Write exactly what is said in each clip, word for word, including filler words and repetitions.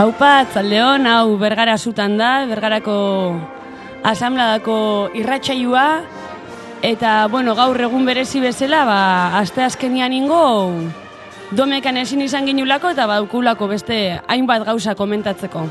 Haupa, Tzaldeon, hau Bergara zutan da, Bergarako asambladako irratsaioa, eta, bueno, gaur egun berezi bezala, ba, aste azkenian ingo, domekan ezin izan ginulako, eta baukulako beste hainbat gauza komentatzeko.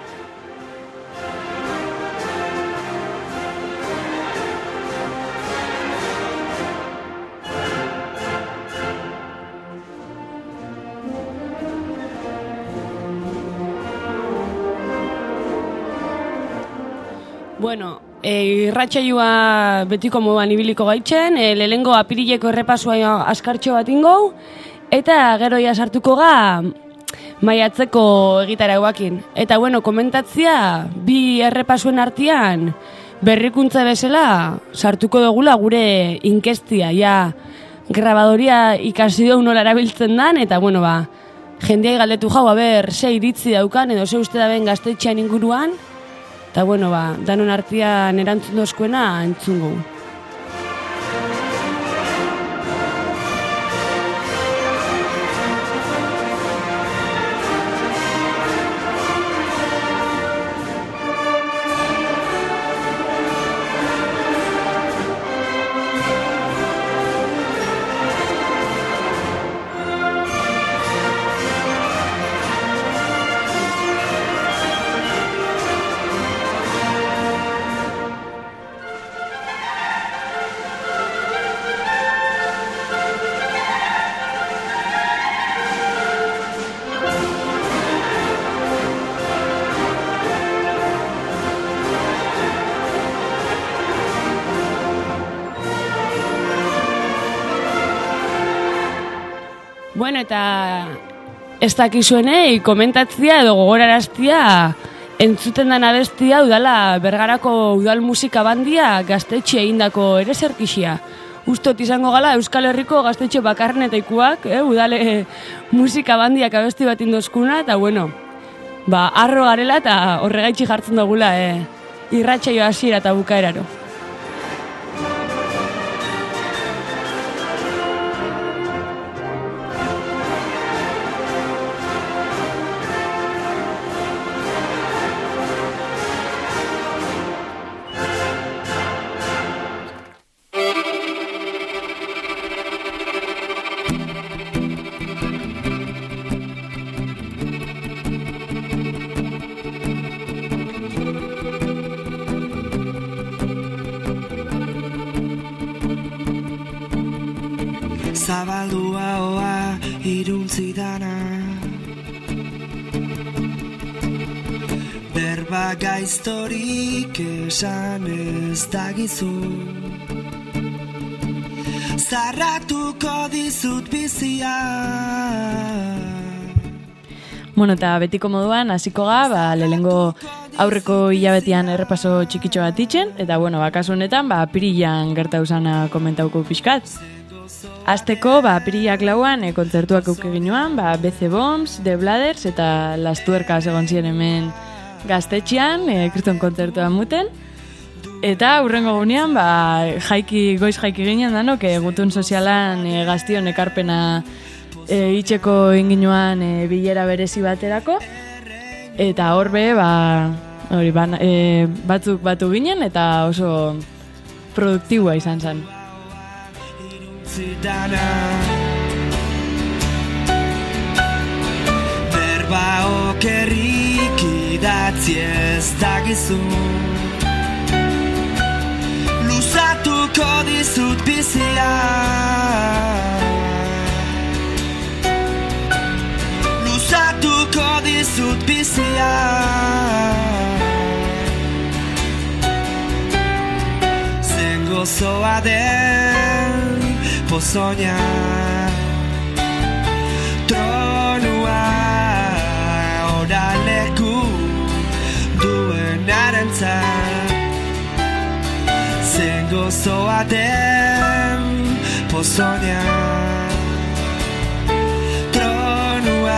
Bueno, e, irratsaioa betiko moduan ibiliko gaitzen, e, lehengo apirileko errepasua askartxo bat ingo, eta gero ja sartuko ga maiatzeko egitarauakin. Eta bueno, komentatzia, bi errepasuen artean berrikuntza bezala sartuko dugula gure inkestia, ja grabadoria ikasi dugu nola erabiltzen dan, eta bueno, ba, jendeai galdetu jau, aber, ze iritzi daukan, edo ze uste da ben gaztetxean inguruan, eta, bueno, ba, danon artean erantzun dozkoena entzungo. Bueno, eta ez dakizuenei komentatzia edo gogoraraztia entzuten dan abestia udala Bergarako udal musika bandia gaztetxe egindako ere zerkixia. Ustot izango gala Euskal Herriko gaztetxe bakarrenetaikoak, eh, udale musika bandiak abesti bat indozkuna, eta bueno, ba, arro garela eta horregaitxi jartzen dugula eh, irratsaio hasiera eta bukaeraro. Zabaldua oa iruntzi dana, berba gaiztorik esan ez dagizu, zarratuko dizut bizia. Bueno, eta betiko moduan, hasiko ga, ba, lehengo aurreko hilabetean errepaso txikitxo bat itxen, eta bueno, bakasu honetan, ba, apirilan gerta usana komentauko pixkat. Azteko, ba, apiriak lauan, e, kontzertuak auke ginoan, ba, B C Bombs, The Bladders eta Las Tuercas egon ziren hemen gaztetxean, e, kriston kontzertua muten. Eta hurrengo gunean, ba, jaiki, goiz jaiki ginen danok, e, gutun sozialan e, gaztion ekarpena e, itxeko inginoan e, bilera berezi baterako. Eta horbe, ba, hori, ba, e, batzuk batu ginen eta oso produktiboa izan zen. Zidana, berba okerrik idatzi ez dagizu, luzatuko dizut bizia, luzatuko dizut bizia. Zen gozoa den pozoina, tronua oraleku duen arentzat, zen gozoa den pozoina, tronua.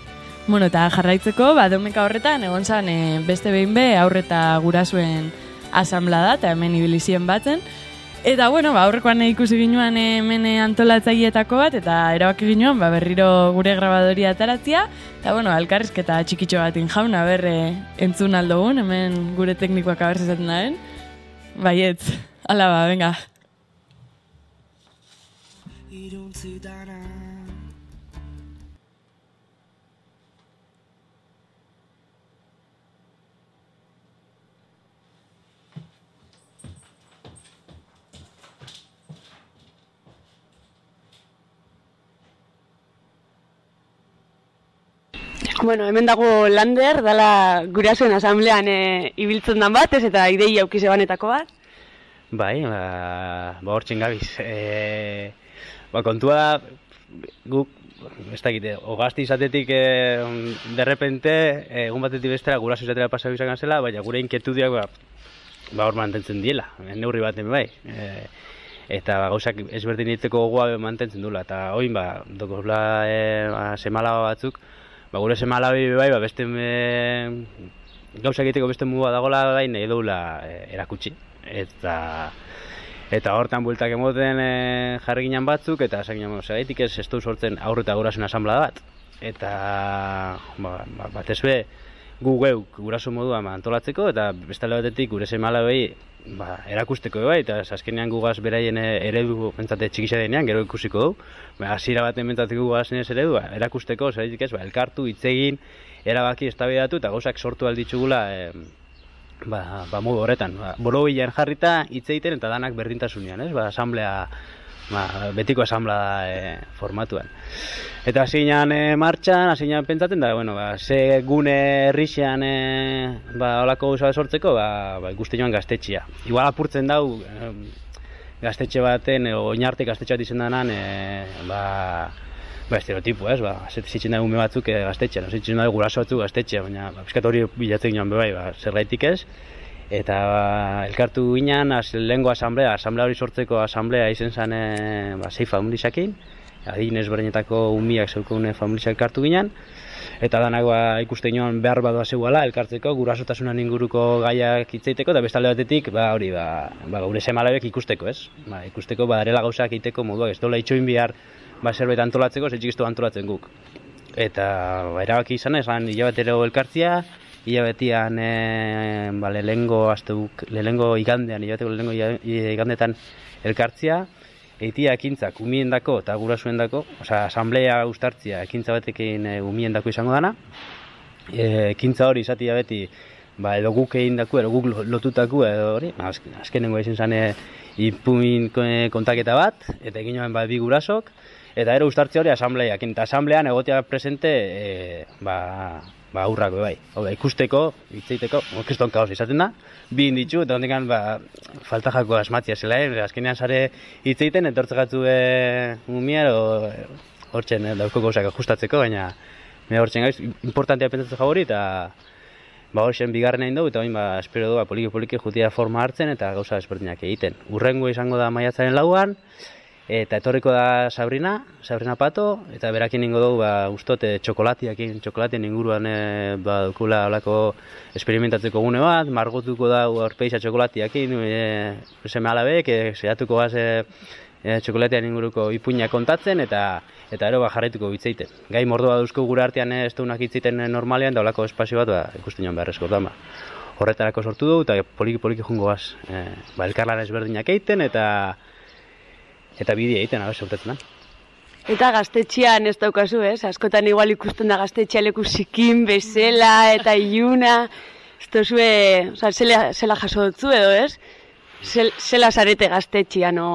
Bueno, eta jarraitzeko, ba, domeka horretan, egon zan, e, beste behin be, aurreta gurasuen asamblada, eta hemen ibilizien batzen. Eta, bueno, ba, aurrekoan ikusi ginoan hemen antolatzaileetako bat, eta erabaki ginoan, ba, berriro gure grabadoria ataratzia, eta, bueno, elkarrizketa txikitxo batin jauna, berre entzun aldogun, hemen gure teknikoak abertzezaten daren. Baietz, ala ba, venga. Iruntzi dana Bueno, hemen dago Lander, dala gurasoen asamblean e, ibiltzen dan bat, ez eta idei aukize banetako bat. Bai, ba, ba hortzen gabiz. E, ba, kontua da, guk, ez dakite, ogazti izatetik e, derrepente, egun batetik bestera guraso izatera pasau izan zela, baina gure inketudiak ba, ba hor mantentzen diela, neurri baten bai. E, eta ba, gauzak ezberdin egiteko gogoa mantentzen dula, eta oin ba, dokozla e, ba, semalaba batzuk, ba, gure semalabi bai, ba, beste e, gauza egiteko beste muga dagoela bai, nahi duela e, erakutsi. Eta eta hortan bueltak emoten e, jarri ginen batzuk, eta esan ginen, zeraitik ez ez du sortzen aurre eta gurasoen asamblea bat. Eta ba, ba, batez be, gu geuk guraso modua antolatzeko, eta bestale batetik gure semalabi ba, erakusteko bai, eta azkenean gugaz beraien eredu pentsate txikisa denean, gero ikusiko du. Ba, hasiera baten pentsateko gugaz ez eredu, ba, erakusteko, zeraitik ez, ba, elkartu, hitz egin, erabaki eztabaidatu eta gauzak sortu alditxugula e, ba, ba, modu horretan. Ba, borobilean jarrita hitz egiten eta danak berdintasunean, ez? Ba, asamblea, ba, betiko asamblea e, formatuan. Eta hasi ginen e, martxan, hasi ginen pentsatzen da, bueno, ba, ze gune herrixean e, ba, olako gauza sortzeko, ba, ba, ikusten joan gaztetxea. Igual apurtzen dau, e, gaztetxe baten, e, oinarte gaztetxe bat izan denan, e, ba, ba, estereotipo, ez, ba, zitzen da ume batzuk e, gaztetxean, zitzen da guraso batzuk gaztetxean, baina, ba, piskat hori bilatzen ginen bebai, ba, zerbaitik ez, eta ba, elkartu ginen, lehengo asamblea, asamblea hori sortzeko asamblea izen zen, e, ba, sei familisakin, adin ezberdinetako umiak zeukune familisak elkartu ginen, eta danak ba, ikusten joan behar badoa zeuala elkartzeko, gurasotasunan inguruko gaiak hitzeiteko, eta bestalde batetik, ba, hori, ba, ba, gure semalabek ikusteko, ez? Ba, ikusteko, badarela gauzak egiteko moduak, ez dola itxoin behar, ba, zerbait antolatzeko, zetxik ez du antolatzen guk. Eta, ba, erabaki izan, esan hilabetero elkartzia, hilabetean, e, ba, lehengo, aztebuk, lehengo igandean, hilabeteko lehengo igandetan elkartzia, eitia ekintzak umiendako eta gurasoendako, osea, asamblea uztartzia ekintza batekin e, umiendako izango dana. E, ekintza hori izatia beti, ba, edo guk egindako, edo guk lotutako, edo hori, azkenengo izan zen e, ipuin kontaketa bat, eta egin joan ba, bi gurasok, eta ero uztartzia hori asambleak, eta asamblean egotea presente, e, ba, ba, aurrako bai. Hau, ikusteko, hitzeiteko, kriston kaos izaten da, bi inditzu, eta hondekan, ba, falta jako asmatzia zela, eh? Azkenean sare hitzeiten, etortze gatu e, umia, o hortzen e, dauko gauzak ajustatzeko, baina me hortzen gaiz, importantea pentsatzen jau hori, eta ba, hortzen bigarren egin dugu, eta bain, ba, espero du, ba, poliki-poliki jutia forma hartzen, eta gauza ezberdinak egiten. Urrengo izango da maiatzaren lauan, eta etorriko da Sabrina, Sabrina Pato, eta berakin ingo dugu, ba, ustote txokolatiakin, txokolatien inguruan e, ba, dukula olako esperimentatzeko gune bat, margotuko da aurpeiza txokolatiakin, e, seme alabek, e, seiatuko gaz e, e, txokolatian inguruko ipuina kontatzen, eta eta ero ba, jarraituko hitzeiten. Gai mordoa duzko gure artean ez dunak hitzeiten normalean, da olako espazio bat, ba, ikusten joan beharrezko da. Horretarako sortu dugu, eta poliki-poliki jungo gaz, e, ba, elkarlan ezberdinak egiten, eta eta bidea egiten, abez, sortetzen da. Eta gaztetxean ez daukazu, ez? Askotan igual ikusten da gaztetxea leku zikin, bezela eta iluna. Ez dozue, oza, zela, zela jaso dutzu edo, ez? Zel, zela zarete gaztetxean, no?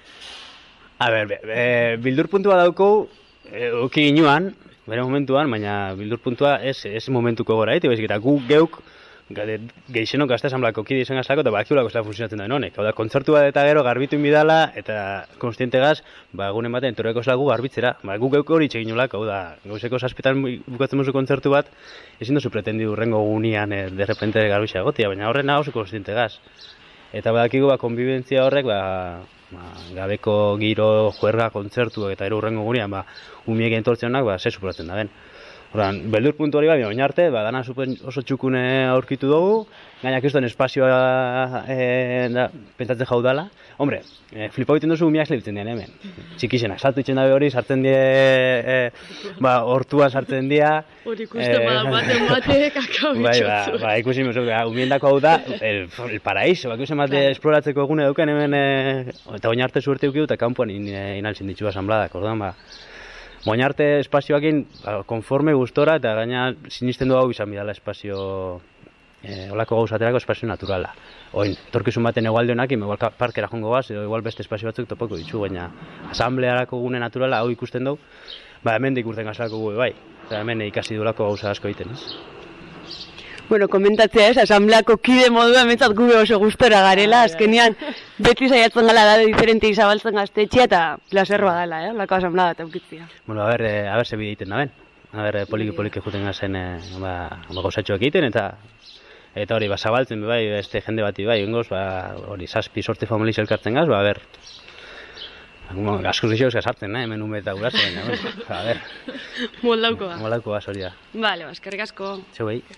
A ber, be, be, bildur puntua daukou, e, oki ginuan, bere momentuan, baina bildur puntua ez, ez momentuko gora, eti, bezik, eta gu geuk, geixenok gazte asamblako kide izan gaztako, eta bakiulako zela funtzionatzen da honek. Hau da, kontzertu bat eta gero garbitu inbidala, eta konstiente gaz, ba, egunen baten, torreko zela gu garbitzera. Ba, gu geuk hori txegin nolako, hau da, gauzeko zazpitan bukatzen musu kontzertu bat, ezin duzu pretendidu urrengo gunean e, derrepente garbitza egotia, baina horren oso konstiente gaz. Eta badakigu, ba, konbibentzia horrek, ba, ba, gabeko giro, juerga, kontzertu eta ero urrengo gunean, ba, umiek entortzen honak, ba, ze superatzen da ben. Ordan, beldur puntu hori bai, oin arte, ba, dana oso txukune aurkitu dugu, gainak ez duen espazioa e, da, pentsatzen jau dala. Hombre, e, flipa egiten duzu umiak slibitzen dian hemen. Txikixenak, saltu itxen dabe hori, sartzen die, e, ba, hortuan sartzen dia. Hori ikusten bada, baten batek, akau Bai, ba, ba, ikusi musu, umiendako hau da, el, el paraíso, ba, ikusen bate esploratzeko egune duken hemen, e, eta oin arte suerte eukidu, eta kanpoan in, inaltzen ditu asambladak, orduan, ba, Oin arte espazioakin konforme gustora eta gaina sinisten du hau izan bidala espazio e, olako gauzaterako espazio naturala. Oin, torkizun baten egualdeonakin, igual parkera jongo gaz, edo igual beste espazio batzuk topoko ditu, baina asamblearako gune naturala hau ikusten dugu, ba hemen ikurten gazalako gu bai, eta hemen ikasi duelako gauza asko egiten, ez? Bueno, komentatzea ez, asambleako kide modua metzat gube oso gustora garela, azkenean beti saiatzen gala da diferente izabaltzen gaztetxea eta plazerroa dela, eh, lako asamblea bat eukitzia. Bueno, a ber, a ber ze bide egiten da ben, a ber, poliki-poliki juten gazen e, ba, ba, gauzatxoak egiten, eta eta hori, ba, zabaltzen, bai, beste jende bati, bai, ingoz, ba, hori, zazpi sorte familiz elkartzen gaz, ba, a ber, bueno, asko zixoz sartzen, eh, hemen ume eta guraso, baina, bueno, a ber. Moldauko da. Moldauko hori da. Vale, eskerrik asko. Txau, bai.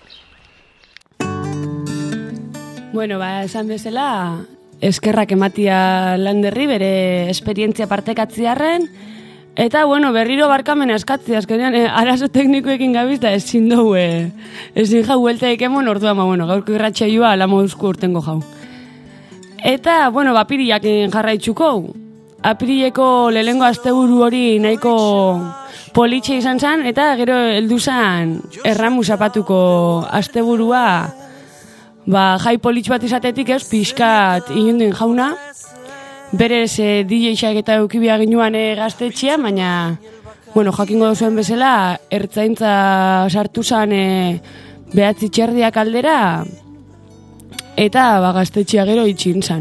Bueno, ba, esan bezala, eskerrak ematia Landerri bere esperientzia partekatziarren, eta, bueno, berriro barkamen askatzi, azkenean, eh, arazo teknikoekin gabizta ezin dugu, eh, ezin jau hueltaik emon, orduan, ba, bueno, gaurko irratxaioa ala moduzko urtengo jau. Eta, bueno, ba, apiriak jarraitzuko, apirileko lehengo asteburu hori nahiko politxe izan zen, eta gero heldu zen erramu zapatuko asteburua, ba, jai politx bat izatetik ez, pixkat inundin jauna, berez e, D J-xak eta eukibia ginuan e, gaztetxea, baina, bueno, jakingo duzuen bezala, ertzaintza sartu zen e, behatzi txerdiak aldera, eta ba, gaztetxea gero itxin zen.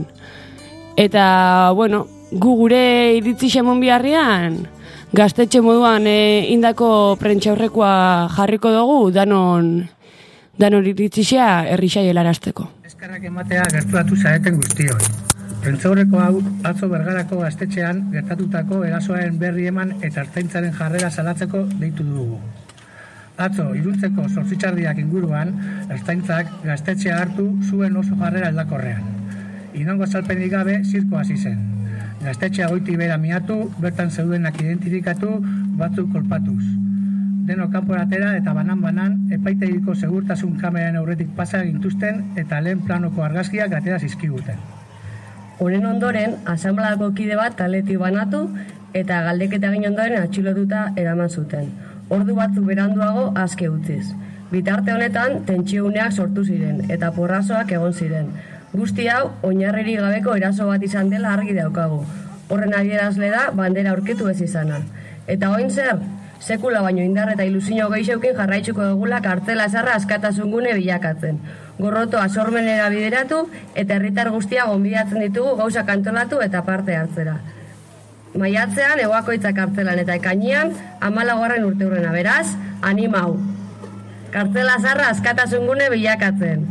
Eta, bueno, gu gure iritzi xemon biharrian, gaztetxe moduan e, indako prentxaurrekoa jarriko dugu, danon, danon iritzixea herrixai helarazteko. Eskerrak ematea gertuatu zareten guztioi. Prentxaurreko hau atzo Bergarako gaztetxean gertatutako erasoaren berri eman eta ertzaintzaren jarrera salatzeko deitu dugu. Atzo, iruntzeko zortzitxardiak inguruan, ertzaintzak gaztetxea hartu zuen oso jarrera aldakorrean. Inongo azalpenik gabe zirko hasi zen. Gaztetxea goiti bera miatu, bertan zeudenak identifikatu, batzuk kolpatuz. Deno kanporatera eta banan-banan epaitegiko segurtasun kameraren aurretik pasa gintuzten eta lehen planoko argazkiak atera zizkiguten. Horen ondoren, asanbladako kide bat taletik banatu eta galdeketa egin ondoren atxilotuta eraman zuten. Ordu batzuk beranduago aske utziz. Bitarte honetan, tentsiuneak sortu ziren eta porrazoak egon ziren. Guzti hau, oinarririk gabeko eraso bat izan dela argi daukagu. Horren adierazle da, bandera aurkitu ez izana. Eta oin zer? Sekula baino indar eta ilusio gehixeukin jarraitzuko dugula kartzela esarra askatasun gune bilakatzen. Gorrotoa sormenera bideratu eta herritar guztia gonbidatzen ditugu gauza kantolatu eta parte hartzera. Maiatzean, egoakoitza kartzelan eta ekainean, hamalaugarren urteurrena, beraz, animau. Kartzela esarra askatasun gune bilakatzen.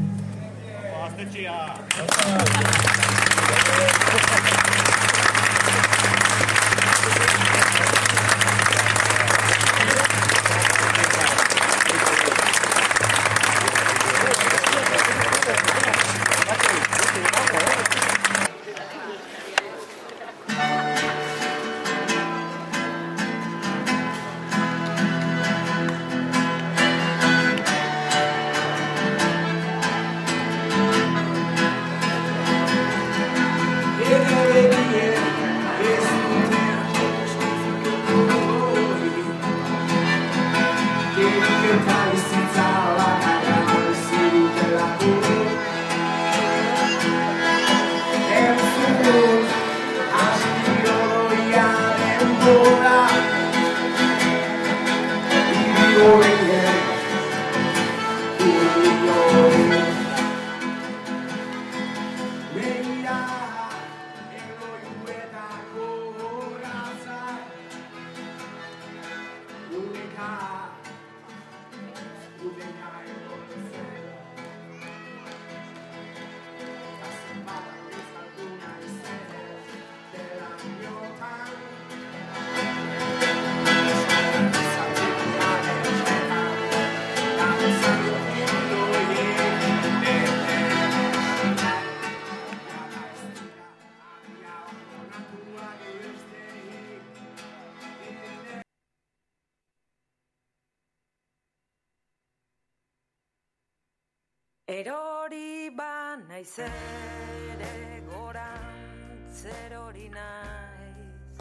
Erori ba naiz ere gorantz erori naiz.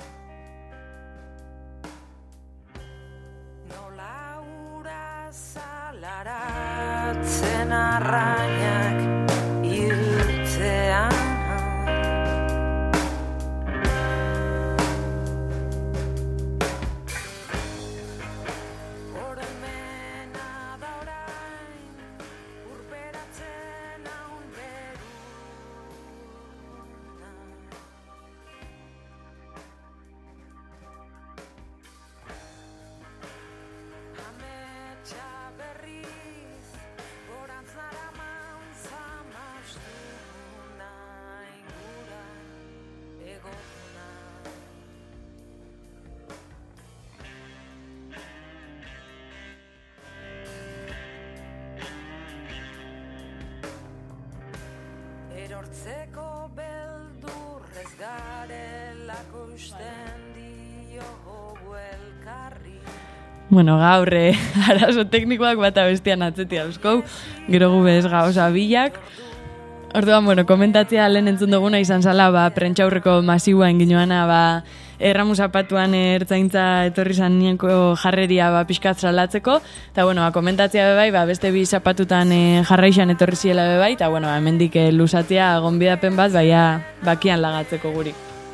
Nola ura zalaratzen arrainak hiltzean. Erortzeko beldurrez garelako usten diogu elkarri. Bueno, gaur, eh, arazo teknikoak bata bestian atzetia euskau, gero gubez gauza bilak. Orduan, bueno, komentatzea lehen entzun duguna izan zala, ba, prentxaurreko masiua enginoana, ba, erramu zapatuan ertzaintza etorri zan nienko jarreria ba, pixkat salatzeko, eta bueno, ba, komentatzea bebai, ba, beste bi zapatutan e, jarraixan etorri ziela bebai, eta bueno, ba, hemendik e, luzatzea gonbidapen bat, baia bakian lagatzeko guri.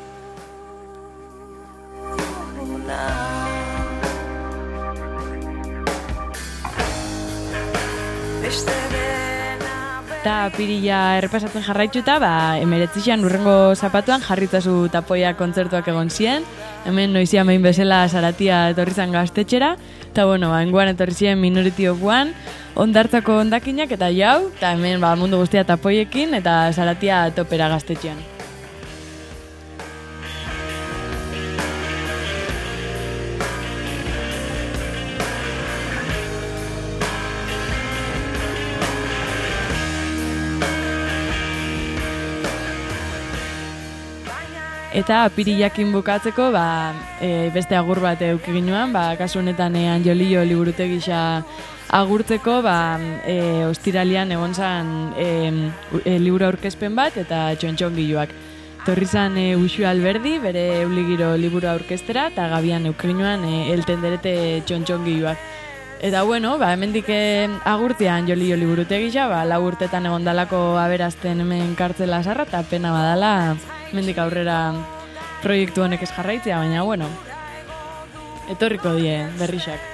Eta pirila errepasatzen jarraituta, ba, emeretzixan urrengo zapatuan jarritzazu tapoia kontzertuak egon ziren. Hemen noizia main bezala Saratia etorri zan gaztetxera. Eta bueno, ba, enguan etorri ziren Minority of One, ondartzako ondakinak eta jau. Eta hemen ba, mundu guztia tapoiekin eta Saratia topera gaztetxean. Eta apirilakin bukatzeko, ba, e, beste agur bat eduki ginoan, ba, kasu honetan e, Anjolillo liburutegisa agurtzeko, ba, e, ostiralian egon zan e, e, liburu aurkezpen bat eta txontxongiloak. Torri zan e, Uxu Alberdi, bere euligiro liburu aurkeztera, eta gabian eduki ginoan e, eltenderete txontxongiloak. Eta bueno, ba, hemendik e, agurtzea Anjolillo liburutegisa, ba, lau urtetan egon dalako aberazten hemen kartzela sarra, eta pena badala, mendik aurrera proiektu honek ez jarraitzea, baina, bueno, etorriko die berrixak.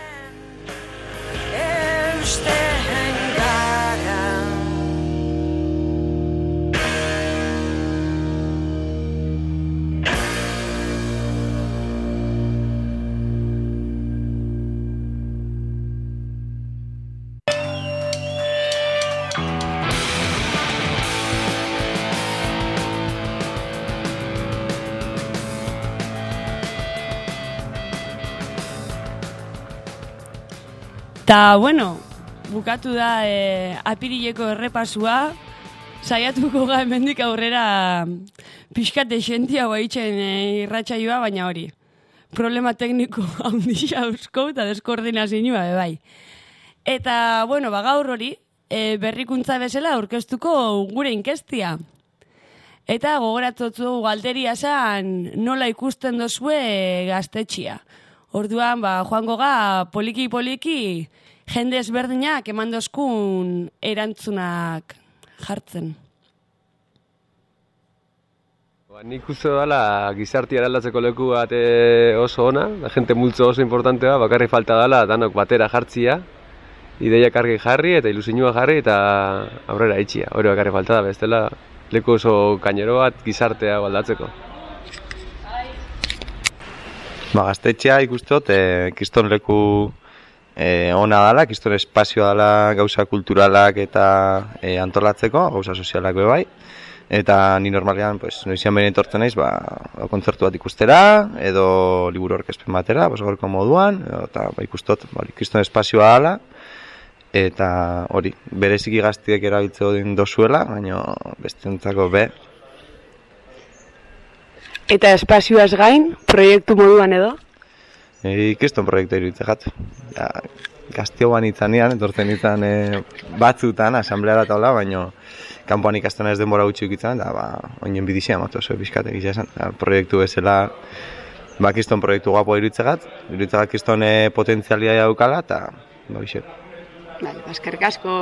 Ta bueno, bukatu da e, apirileko errepasua, saiatuko ga hemendik aurrera pixkat desentia baitzen e, irratsaioa, baina hori. Problema tekniko handia eusko eta deskoordinazioa bai. Eta, bueno, ba, gaur hori, e, berrikuntza bezala aurkeztuko gure inkestia. Eta gogoratotzu galderia zan nola ikusten dozue gaztetxia. Orduan, ba, joango ga poliki-poliki jende ezberdinak eman dozkun erantzunak jartzen. Ba, nik uste dala gizartia eraldatzeko leku bat e, oso ona, da jente multzo oso importantea, bakarri falta dala danok batera jartzia, ideiak argi jarri eta ilusinua jarri eta aurrera itxia, hori bakarri falta da, bestela leku oso kainero bat gizartea aldatzeko. Ba, gaztetxea ikustot, e, kiston leku e, ona dala, kiston espazioa dala gauza kulturalak eta e, antolatzeko, gauza sozialak bebai. Eta ni normalean, pues, noizian behin etortzen naiz, ba, kontzertu bat ikustera, edo liburu aurkezpen batera, bosgorko moduan, edo, eta ba, ikustot, ba, kiston espazioa dala, eta hori, bereziki gaztiek erabiltzeko din dozuela, baina bestentzako be. Eta espazioaz gain, proiektu moduan edo? E, Kiston proiektu iruditze jat. Ja, gaztioan itzanean, etortzen izan e, batzutan, asambleara eta hola, baina kanpoan ikasten ez denbora gutxi ukitzen, eta ba, oinen bidizia matu oso pixkatek izan, proiektu bezala, ba, kiston proiektu guapo iruditzegat, iruditzegat kiston e, potentzialia daukala, eta ba, bixer. Bale, eskerrik asko.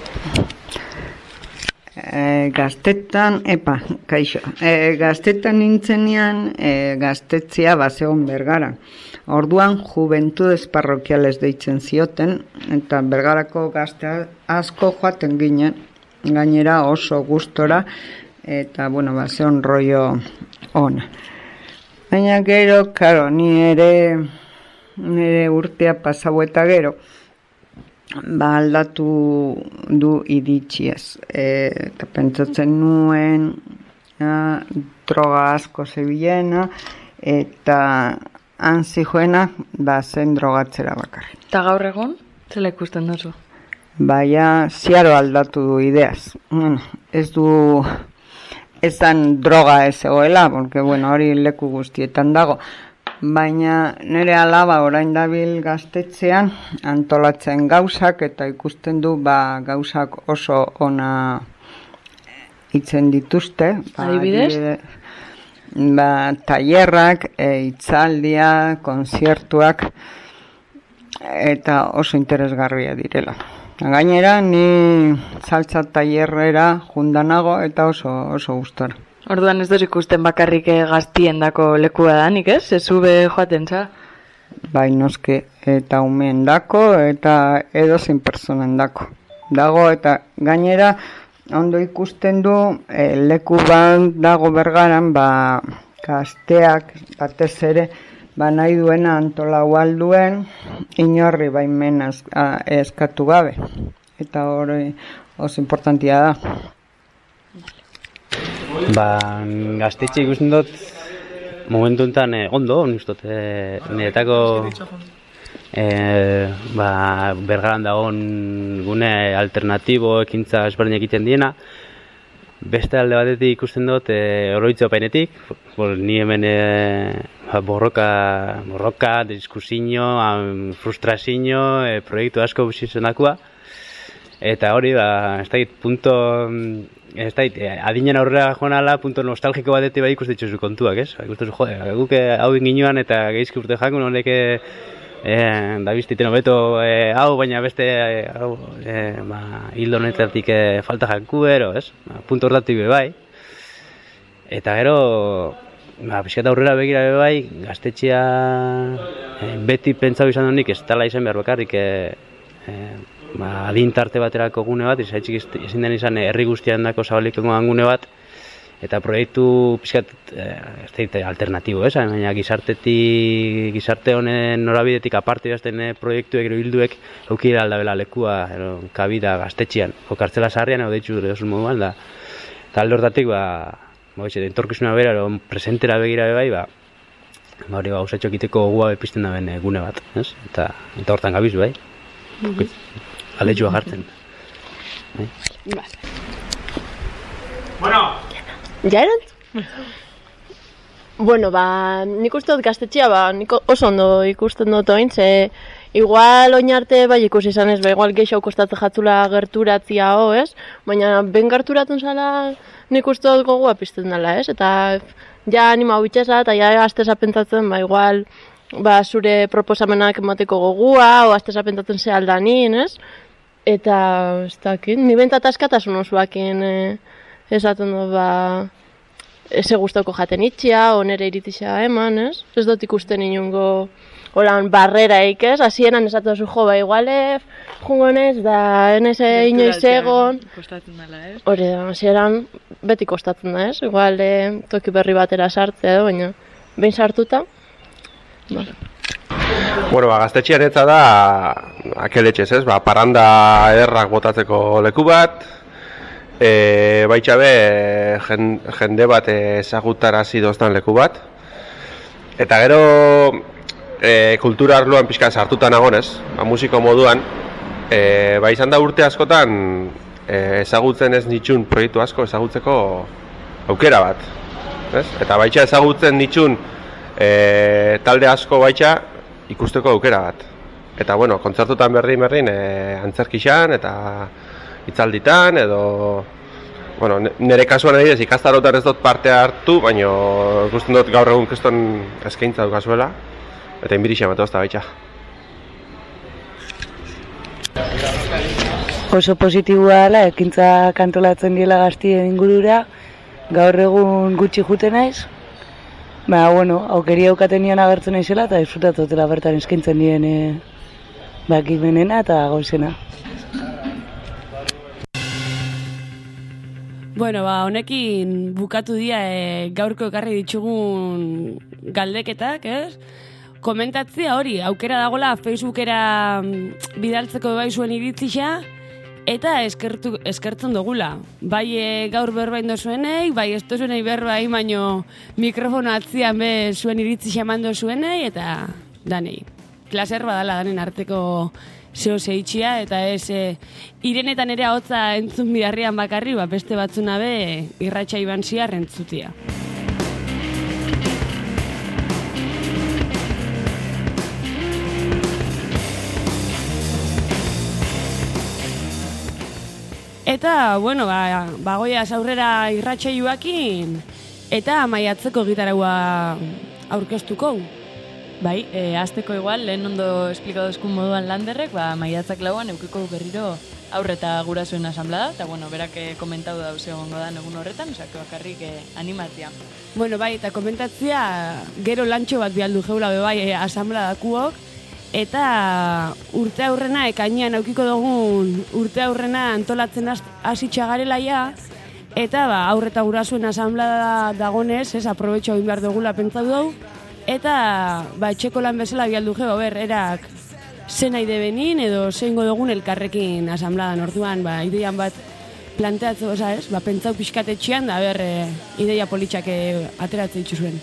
E, gaztetan, epa, kaixo, e, gaztetan nintzenean e, gaztetzia bazegon Bergara. Orduan Juventudes Parroquiales deitzen zioten, eta Bergarako gazte asko joaten ginen, gainera oso gustora, eta, bueno, bazegon rollo ona. Baina gero, karo, ni ere, nire urtea pasau eta gero, ba aldatu du iritziez. E, eta pentsatzen nuen a, droga asko zebilena eta han zijoena ba zen drogatzera bakarrik. Eta gaur egon, zela ikusten duzu? Baina ziaro aldatu du ideaz. Bueno, ez du ez dan droga ez egoela, porque bueno, hori leku guztietan dago. Baina nire alaba orain dabil gaztetzean antolatzen gauzak eta ikusten du ba gauzak oso ona itzen dituzte. Ba, adibidez? Ba, tailerrak, e, hitzaldia, konzertuak eta oso interesgarria direla. Gainera ni saltza tailerrera jundanago eta oso oso gustora. Orduan ez dut ikusten bakarrik gaztien dako lekua danik, ez? Ez ube joaten za? Bai, noske, eta umeen dako, eta edozein personen dako. Dago, eta gainera, ondo ikusten du, e, leku bat dago Bergaran, ba, gazteak, batez ere, ba, nahi duena antolau alduen, inorri baimen eskatu gabe. Eta hori oso importantia da. Ba, gaztetxe ikusten dut, momentu enten eh, ondo, nik eh, niretako eh, ba, Bergaran dagoen gune alternatibo ekintza ezberdin egiten diena. Beste alde batetik ikusten dut eh, oroitza painetik, ni hemen eh, borroka, borroka, diskusio, frustrazio, eh, proiektu asko bizizendakoa. Eta hori, ba, ez dakit, punto, ez dakit, adinen aurrera joan ala, punto nostalgiko batetik bai ikusten ditzuzu kontuak, ez? Ikusten zu, jode, guk hau inginuan eta geizki urte jakun, honek e, da biztiten hobeto e, hau, baina beste e, hau, e, ba, hildo honetatik e, falta jaku ero, ez? Ba, punto hortatik be bai. Eta gero, ba, pixkat aurrera begira be bai, gaztetxea e, beti pentsau izan honik ez tala izan behar bakarrik, e, e, ba, adintarte baterako gune bat, izaitzik ezin den izan herri guztian dako zabaliko gune bat, eta proiektu pixkat eh, alternatibo, ez? Baina gizartetik, gizarte honen norabidetik aparte jazten eh, proiektuek, ero hilduek, aukira aldabela lekua, ero, kabida gaztetxian, jokartzela sarrian, edo deitzu edosun moduan, da, eta alde hortatik, ba, ba, entorkizuna bera, ero, presentera begira bai, ba, ba, hori, ba, usatxo egiteko gua bepizten da ben gune bat, ez? Eta, eta hortan gabiz, bai? Mm-hmm. Aletxua jartzen. Eh? Vale. Bueno. Ja erantz? Bueno, ba, nik uste dut gaztetxea, ba, nik oso ondo ikusten dut oin, ze igual oin arte bai ikusi izan ez, ba, igual geixau kostatzen jatzula gerturatzia ho, ez? Baina ben gerturatzen zala nik uste dut gogoa pizten dela, ez? Eta ja anima bitxeza, eta ja azteza pentsatzen, ba, igual ba, zure proposamenak emateko gogua, o azteza pentsatzen ze aldanin, ez? Eta, ez dakit, ni bentat askatasun osoakin eh, esaten dut, ba, eze guztoko jaten itxia, onere iritisa eman, ez? Ez dut ikusten inungo, holan, barreraik, ez? Hasieran esaten duzu jo, ba, igualef, jungonez, da, enese inoiz egon. Kostatzen dela, ez? Hori da, hasieran beti kostatzen da, ez? Igual, eh, toki berri batera sartzea, baina, behin sartuta, ba. Bueno, ba, gaztetxearetza da akeletxez, ez? Ba, paranda errak botatzeko leku bat, e, baitxabe jende bat ezagutarazi doztan leku bat. Eta gero e, kultura arloan pixka sartuta nagonez, ba, musiko moduan, e, ba, izan da urte askotan e, ezagutzen ez nitxun proiektu asko ezagutzeko aukera bat. Ez? Eta baitxa ezagutzen nitxun e, talde asko baitxa ikusteko aukera bat. eta bueno, kontzertutan berdin berdin e, antzerkixan eta hitzalditan edo bueno, nire kasuan adibidez ikastarotan ez dut parte hartu, baina ikusten dut gaur egun kriston eskaintza dukazuela eta inbirixa matozta baitxa. Oso positiboa dela, ekintza kantolatzen diela gaztien ingurura, gaur egun gutxi jute naiz. Ba, bueno, aukeri aukatenian agertzen naizela eta disfrutatotela bertan eskaintzen dien e, bakimenena eta gauzena. Bueno, ba, honekin bukatu dira e, gaurko ekarri ditugun galdeketak, ez? Komentatzea hori, aukera dagola Facebookera bidaltzeko bai zuen iritzia, eta eskertu, eskertzen dugula. Bai e, gaur berbain dozuenei, bai ez dozuenei berbain, baino mikrofono atzian be zuen iritzia eman dozuenei, eta danei. Plazer badala danen arteko zeo zeitxia, eta ez e, irenetan ere hotza entzun bidarrian bakarri, ba, beste batzuna be irratxa iban ziar entzutia. Eta, bueno, ba, bagoiaz aurrera irratsaioakin eta maiatzeko gitaraua aurkeztuko. Bai, e, azteko igual, lehen ondo esplikadozkun moduan Landerrek, ba, maiatzak lauan eukiko berriro aurreta gurasoen asamblada, eta bueno, berak komentau da dauz egongo da egun horretan, osake bakarrik e, animatzia. Bueno, bai, eta komentatzia gero lantxo bat bialdu geula be bai e, asambladakuok, eta urte aurrena, ekainean aukiko dugun urte aurrena antolatzen hasitxa garela ja, eta ba, aurreta gurasoen asamblada dagonez, ez, aprobetxo egin behar dugula pentsatu dugu, eta ba, etxeko lan bezala bialdu geba, ber, erak zen aide benin, edo zeingo dugun elkarrekin asambladan orduan, ba, ideian bat planteatzu, oza, ez, ba, pentsau pixkatetxean, da, ber, e, ideia politxak e, ateratzen ditzu zuen.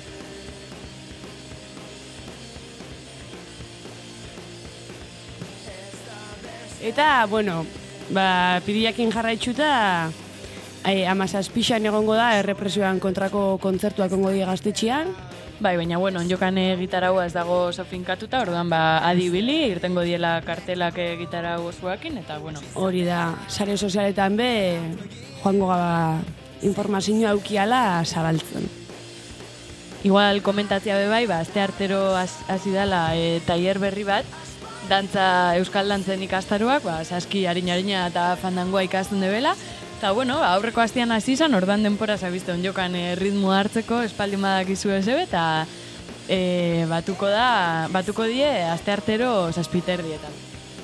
Eta, bueno, ba, piriakin jarraitxuta, e, amazazpixan egongo da, errepresioan kontrako kontzertuak egongo die gaztetxean. Bai, baina, bueno, onjokan gitaraua ez dago sofinkatuta, orduan, ba, adibili, irtengo diela kartelak gitarau osuakin, eta, bueno. Hori da, sare sozialetan be, joango gaba informazioa aukiala zabaltzen. Igual komentatzea be bai, ba, azte artero hasi dela e, tailer berri bat, dantza euskal dantzen ikastaroak, ba, saski, harina-harina eta fandangoa ikasten debela. Eta, bueno, aurreko hastian hasi izan, ordan denpora zabizte onjokan e, ritmo hartzeko, espaldi madakizu ezebe, eta e, batuko da, batuko die, aste artero zazpiter dietan.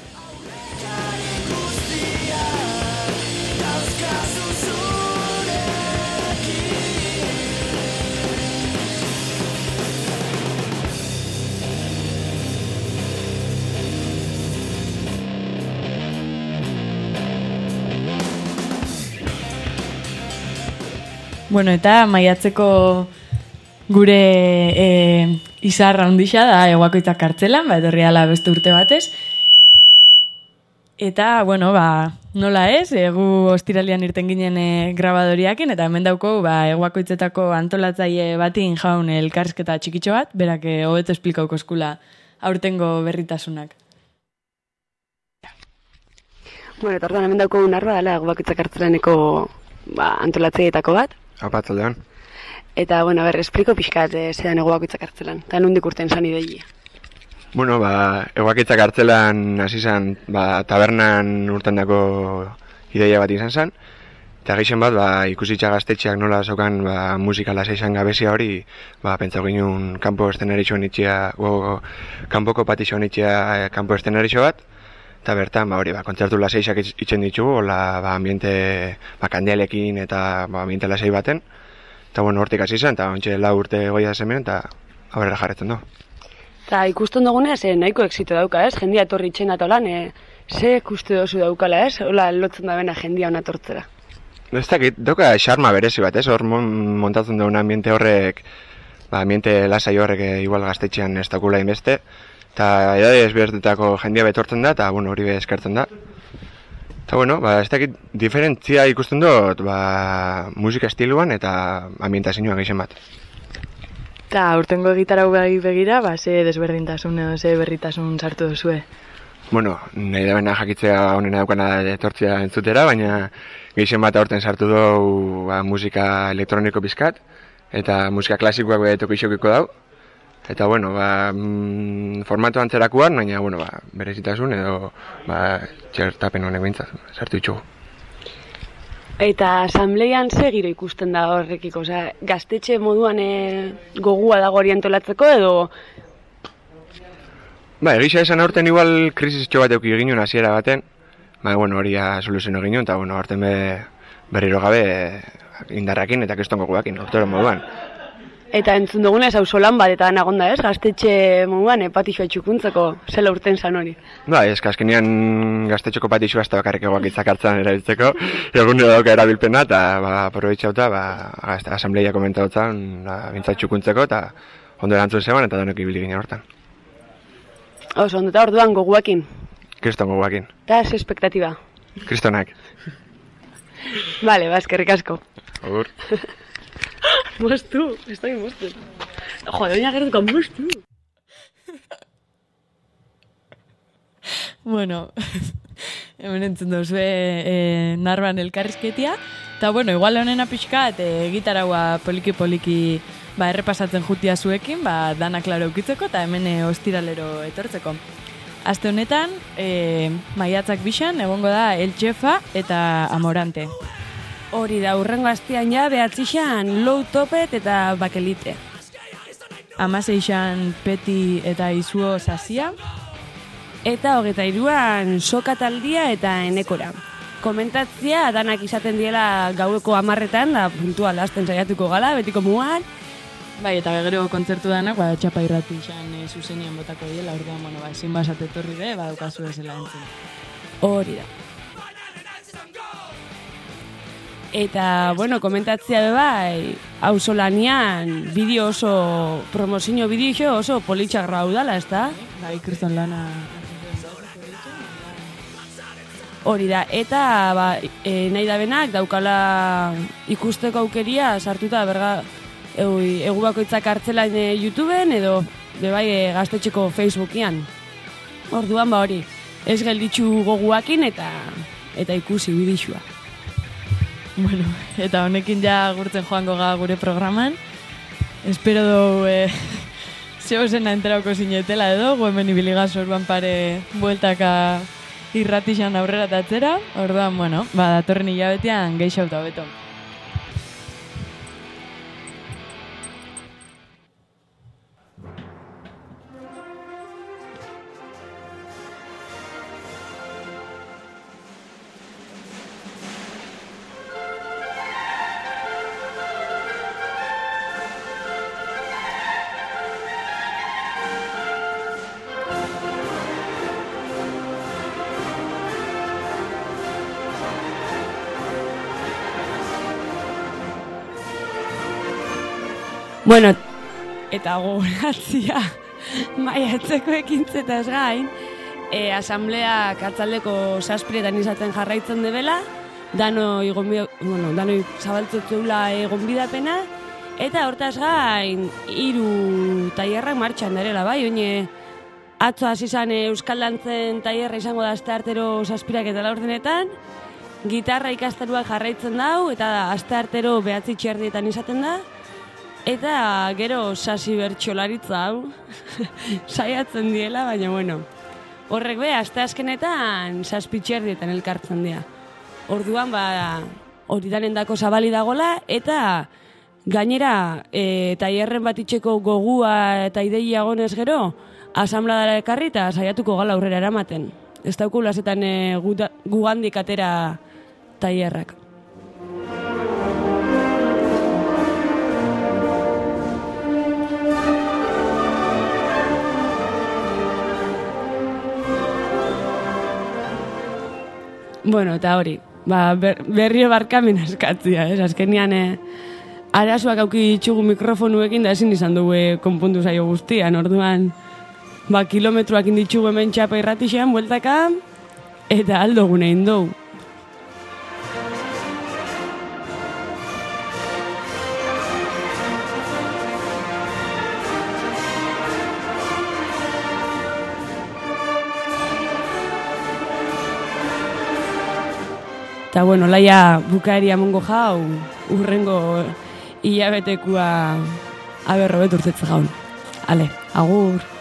Bueno, eta maiatzeko gure e, izarra handixa da Eguakoitza kartzelan, ba, etorri ala beste urte batez. Eta, bueno, ba, nola ez, egu ostiralian irten ginen e, grabadoriakin, eta hemen dauko ba, Eguakoitzetako antolatzaile batin jaun elkarrizketa txikitxo bat, berak e, hobeto esplikauko eskula aurtengo berritasunak. Bueno, eta orduan hemen dauko unarba dela Eguakoitza kartzelaneko ba, antolatzaileetako bat. Apatzaldean. Eta, bueno, ber, espliko pixkat e, zedan Eguakoitza kartzelan, eta nondik urten zan ideia. Bueno, ba, Eguakoitza kartzelan hasi zan, ba, tabernan urtendako ideia bat izan zen, eta geixen bat, ba, ikusitza gaztetxeak nola zokan ba, musika lasa izan gabezia hori, ba, pentsau ginen kanpo estenaritxo nitxea, o, kanpoko patixo nitxea kanpo estenaritxo bat, eta bertan, ba, hori, ba, kontzertu lasaiak itxen ditugu, hola, ba, ambiente, ba, kandialekin eta, ba, ambiente lasai baten, eta, bueno, hortik hasi zen, eta ontxe lau urte goia zemen, eta aurrera jarretzen du. Eta ikusten dugunez, eh, nahiko exito dauka, ez? Jendia etorri itxen atolan, eh, ze ikuste dozu daukala, ez? Hola, lotzen da bena jendia hona tortzera. Ez dakit, dauka xarma berezi bat, ez? Hor montatzen duen ambiente horrek, ba, ambiente lasai horrek eh, igual gaztetxean ez dakula inbeste, eta edade ezbertetako jendia betortzen da, eta, bueno, hori be eskertzen da. Eta, bueno, ba, ez dakit, diferentzia ikusten dut, ba, musika estiluan eta ambientazioan geixen bat. Eta, urtengo gitarau bai begira, ba, ze desberdintasun edo ze berritasun sartu duzue? bueno, nahi da baina jakitzea honena daukana etortzea entzutera, baina gehien bat aurten sartu dugu ba, musika elektroniko bizkat, eta musika klasikoak bere tokixokiko dau. Eta, bueno, ba, mm, formatu antzerakuan, baina, bueno, ba, berezitasun edo ba, txertapen honek bintzat, sartu itxugu. Eta asambleian ze giro ikusten da horrekiko? Osea, gaztetxe moduan e, gogua dago hori antolatzeko edo... Ba, egisa esan aurten igual krisistxo bat euki ginen hasiera baten, ba, bueno, hori soluziono ginen, eta, bueno, aurten be, berriro gabe indarrakin eta keston goguakin, urtero moduan. Eta entzun dugunez auzolan bat eta nagonda ez, gaztetxe moduan e, patixoa txukuntzeko, zela urten zan hori. Ba, ez, azkenean gaztetxoko patixoa ez da bakarrik egoak itzakartzen erabiltzeko, egun nire dauka erabilpena, eta ba, aprobetxauta, ba, asambleia komentautzen, ba, bintzat txukuntzeko, eta ondo erantzun zeban, eta denok ibili ginen hortan. Oso, ondo eta orduan goguakin. Kriston goguakin. Eta ez espektatiba. Kristonak. Vale, ba, eskerrik asko. Agur. Moztu, ez da moztu. Jode, baina gertuko moztu. Bueno, hemen entzun duzu e, narban elkarrizketia. Eta, bueno, igual honena pixkat, e, gitaraua poliki-poliki ba, errepasatzen jutia zuekin, ba, dana klaro eukitzeko, eta hemen e, ostiralero etortzeko. Aste honetan, e, maiatzak bixan, egongo da El Chefa eta Amorante. Hori da, urrengo astean ja, behatzixan, Low Topet eta Bakelite. Amaseixan Peti eta Izuo Zazia. Eta hogeita iruan Soka Taldia eta Enekora. Komentatzia, danak izaten diela gaueko amarretan, da puntual hasten saiatuko gala, betiko muan. Bai, eta gero kontzertu danak, ba, txapa irrati izan e, zuzenian botako diela, orduan, bueno, ba, ezin basat etorri de, badukazu ezela entzun. Hori da. Eta, bueno, komentatzia be bai, auzolanian bideo oso, promozio bideo oso politxak raudala, ez da? Bai, kriston lana... Hori da, eta ba, e, nahi da benak daukala ikusteko aukeria sartuta berga egu bakoitzak hartzelan e, YouTubeen edo bebai e, gaztetxeko Facebookian. Orduan ba hori, ez gelditzu goguakin eta eta ikusi bidixua. Bueno, eta honekin ja gurtzen joango ga gure programan. Espero dugu e, zeo zena enterauko zinetela edo, hemen ibiliga sorban pare bueltaka irratixan aurrera tatzera, orduan, bueno, ba, datorren hilabetean geixauta beto. Bueno, eta gogoratzia maiatzeko ekintzetaz gain, e, asamblea katzaldeko zazpiretan izaten jarraitzen debela, dano bueno, dano zabaltzutzula egon bidapena, eta hortaz gain hiru tailerrak martxan darela, bai, oine atzo hasi izan Euskal Dantzen tailerra izango da asteartero zazpirak eta laurdenetan, gitarra ikastaruak jarraitzen dau, eta asteartero behatzi txerdietan izaten da, eta gero sasi bertxolaritza hau saiatzen diela, baina bueno, horrek be, aste azkenetan zazpitxerdietan elkartzen dira. Orduan, ba, hori danendako zabali dagola, eta gainera, e, tailerren bat itxeko gogua eta ideia gonez gero, asambladara ekarri eta saiatuko gala aurrera eramaten. Ez dauku lasetan e, gugandik atera tailerrak. Bueno, eta hori, ba, ber, berrio barkamen askatzia, ez? Azkenian, eh, arazoak auki txugu mikrofonuekin da ezin izan dugu eh, konpuntu zaio guztian, orduan, ba, kilometroak inditxugu hemen txapa irratixean, bueltaka, eta aldo gune indou. Eta, bueno, laia bukaeri amongo jau, urrengo hilabetekua aberrobet urtetze jaun. Ale, agur.